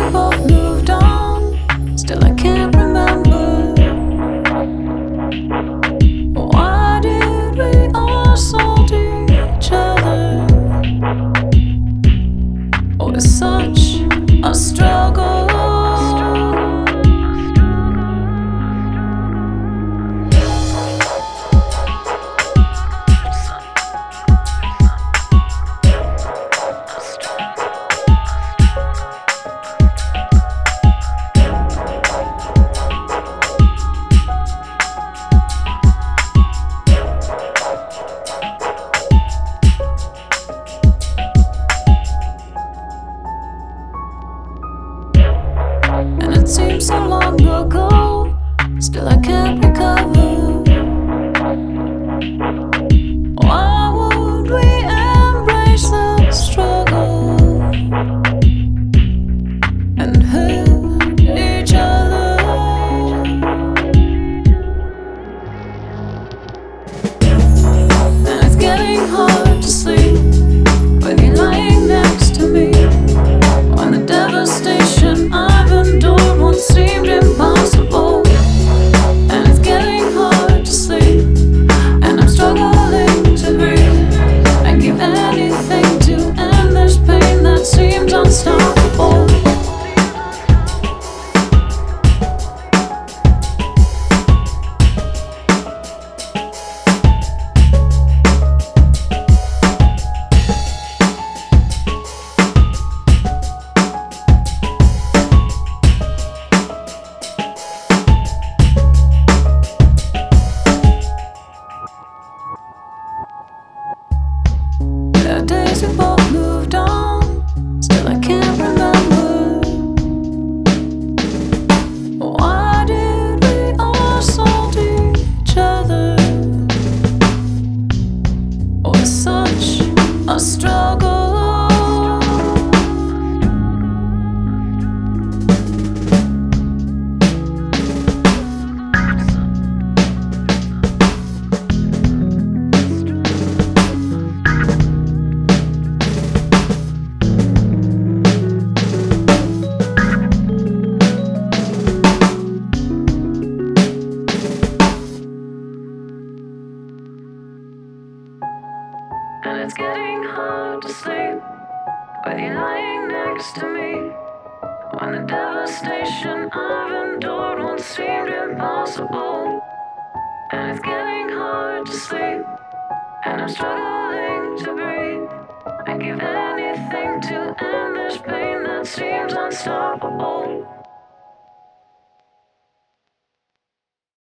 we both moved on, still I can't remember. Why did we all sold each other? Oh, it's such a struggle. And it seems so long ago, still I can't recover. Why would we embrace the struggle and hurt each other? And it's getting hard to sleep with you lying next to me, when the devastation I've endured once seemed impossible. And it's getting hard to sleep, and I'm struggling to breathe and give anything to end this pain that seems unstoppable. There are days we both moved on, still I can't remember. Why did we all sold each other? Oh, it's such a struggle. And it's getting hard to sleep with you lying next to me, when the devastation I've endured once seemed impossible. And it's getting hard to sleep, and I'm struggling